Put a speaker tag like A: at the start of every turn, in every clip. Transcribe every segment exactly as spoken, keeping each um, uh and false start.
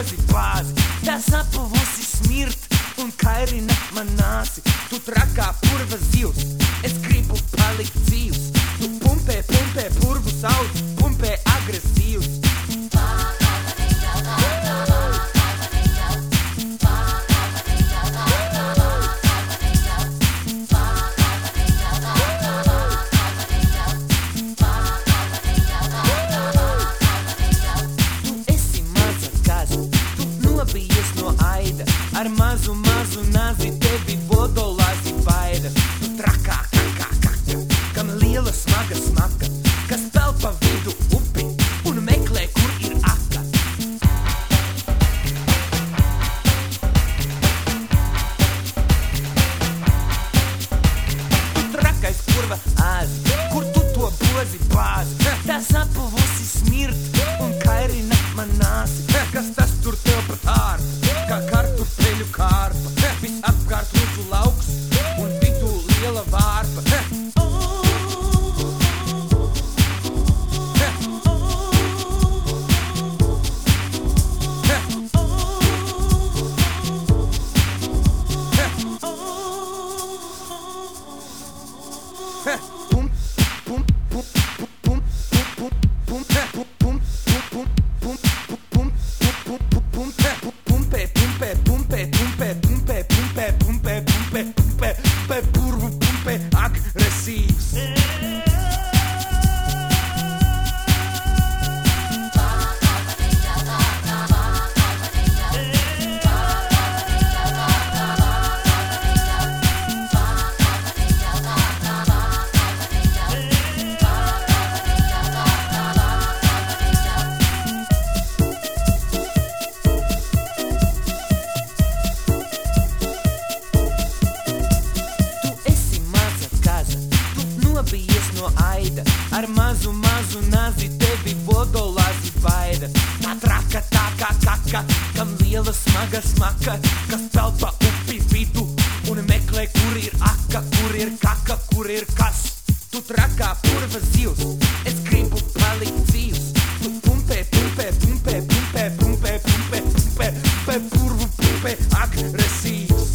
A: pozi bāzi, tā sapavosi smirt un kairināt man nāsi. Tu trakā purva zivs, es gribu palikt dzīvs. Tu pumpē, pumpē purvu sauc, pumpē agresīvs. Ar mazu, mazu nazi tevi vodolāzi baida. Tu trakā, kakā, kakā, kam liela smaga smaka, kas peld pa vidu upi un meklē, kur ir aka. Tu trakais purva āzi, kur tu to bozi bāzi, tā sapavosi smirt un kairināt man nāsi. Kas tas tur tev pat ārpa, kā kartupeļu kārpa, visapkārt lūdzu lauks un vidū liela vārpa. Pum, pum, pum, pum, pum, pum, pum, purvu pumpē agresīvs. Ar mazu, mazu nazi tevi vodolāzi baida. Tā traka, tā kā kaka, kam liela smaga smaka, kas peld pa upi vidu un meklē, kur ir aka, kur ir kaka, kur ir kas. Tu trakā purva zivs, es gribu palikt dzīvs. Tu pumpē, pumpē, pumpē, pumpē, pumpē, pumpē, pumpē, pumpē, purvu pumpē agresīvs.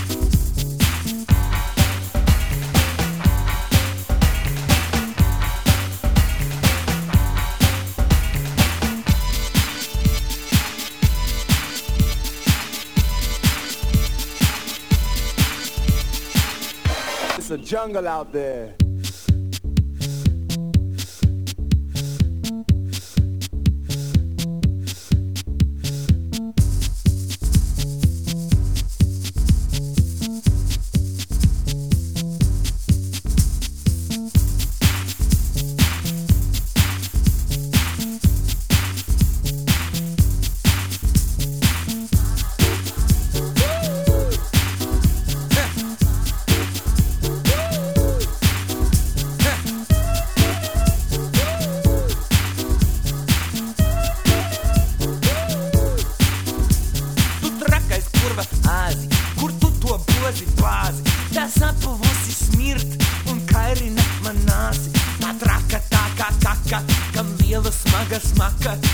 B: It's a jungle out there. Bāzi, tā sapavosi smirt un kairināt man nāsi. Tā traka, tā kā kaka, kam liela smaga smaka,